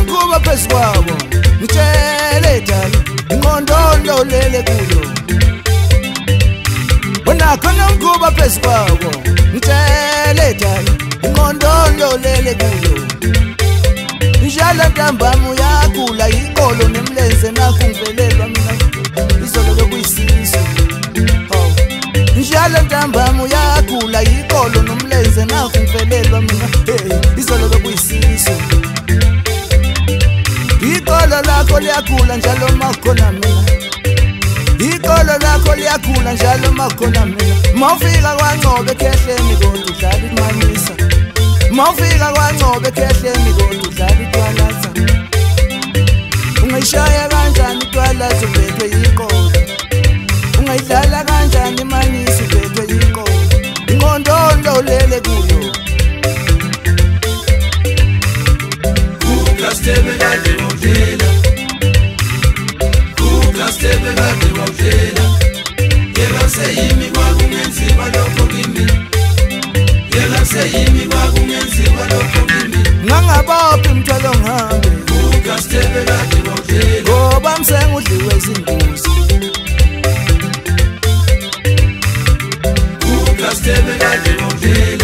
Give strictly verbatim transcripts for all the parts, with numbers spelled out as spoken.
nomkhuba phezu kwabo ngitshele dala ingqondo lolele kuyo wena khona nomkhuba phezu kwabo ngitshele dala ingqondo lolele kuyo njalo ntambama uyakhula iqolo nemlenze nakho ngivelelwa mina izolo bekuyisiso oh njalo ntambama uyakhula iqolo nomlenze nakho ngivelelwa mina hey izolo bekuyisiso iqolo lakho liyakhula njalo makhona mina iqolo lakho liyakhula njalo makhona mina mawufika kwaNcobe ekhehleni kodwa udlala imanisa mawufika kwaNcobe ekhehleni kodwa udlala itwalatha ungayishaya kanjani itwalatha ubethwe yiqolo ungayidlala kanjani imanisa ubethwe yiqolo ingqondo lolele kuyo Stebe kade wawudlela Kuka stebe kade wawudlela Yela seyimi kwakungenziwa lokho kimi Yela seyimi kwakungenziwa lokho kimi Ngangabophi mthwalo ngihambe Kuka stebe kade wawudlela Ngoba msengudliwe izingozi Kuka stebe kade wawudlela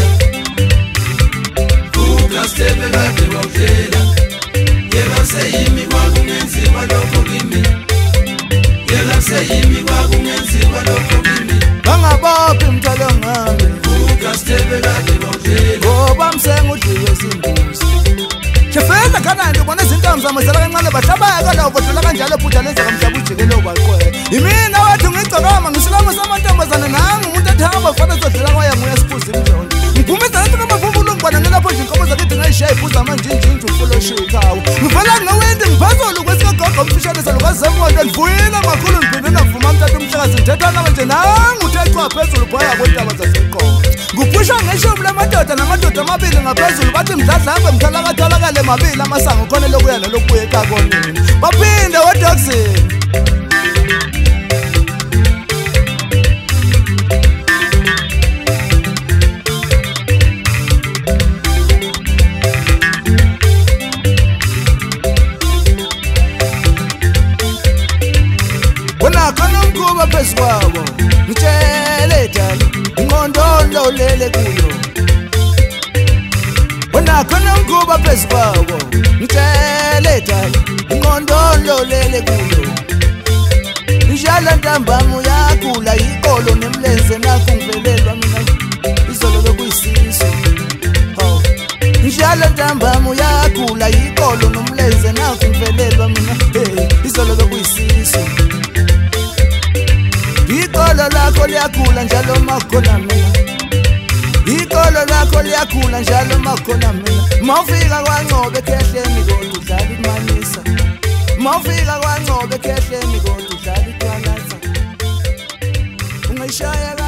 Kuka stebe kade wawudlela Yela seyimi kwakungenziwa lokho kimi Yela seyimi kwakungenziwa lokho kimi Ngangabophi mthwalo ngihambe Kuka stebe kade wawudlela Ngoba msengudliwe izingozi Shefela kanandi ubona izintambo zamazela kancane bahlabaya kalawo bodlula kanjalo phutha lenza kamhlaba ujikelo baqwe Imina wathi ngicokama ngisilamo samantombazana nami umuntu athamba ufana sodlula kwaya nguya siphuza imjondo Ngiphumiza nathi ngamafumbulo ngibona ngelapho nje inkomo zakithi ngayishaya iphuza amanjinjinji ufulo shikawo Ngifela ngawindi ngiphezulu kwesikagogo umfishanisa lukazemoto ndivuyile makhulu ngiphinde navuma mthatha umhlakazi ngithetha nawe nje nangu uthexwa phezulu phaya kwentaba zaseqolo Ngupusha ngeshumi lamadoda namadoda amabili ngaphezulu bathi mdladlambe mthalakathalakale mabili amasango khona lokuya nalokubuya ekakonini baphinde wedoxini Wena khona umkhuba phezu kwabo ngitshele dala ingqondo lolele kuyo Wena khona umkhuba phezu kwabo ngitshele dala ingqondo lolele kuyo njalo ntambama uyakhula iqolo nemlenze nakho ngivelelwa mina izolo bekuyisiso oh njalo ntambama uyakhula iqolo nomlenze nakho ngivelelwa mina hey izolo bekuyisiso Iqolo lakho liyakhula njalo makhona mina Iqolo lakho liyakhula njalo makhona mina Mawufika kwaNcobe ekhehleni kodwa udlala imanisa Mawufika kwaNcobe ekhehleni kodwa udlala itwalatha Ungayishaya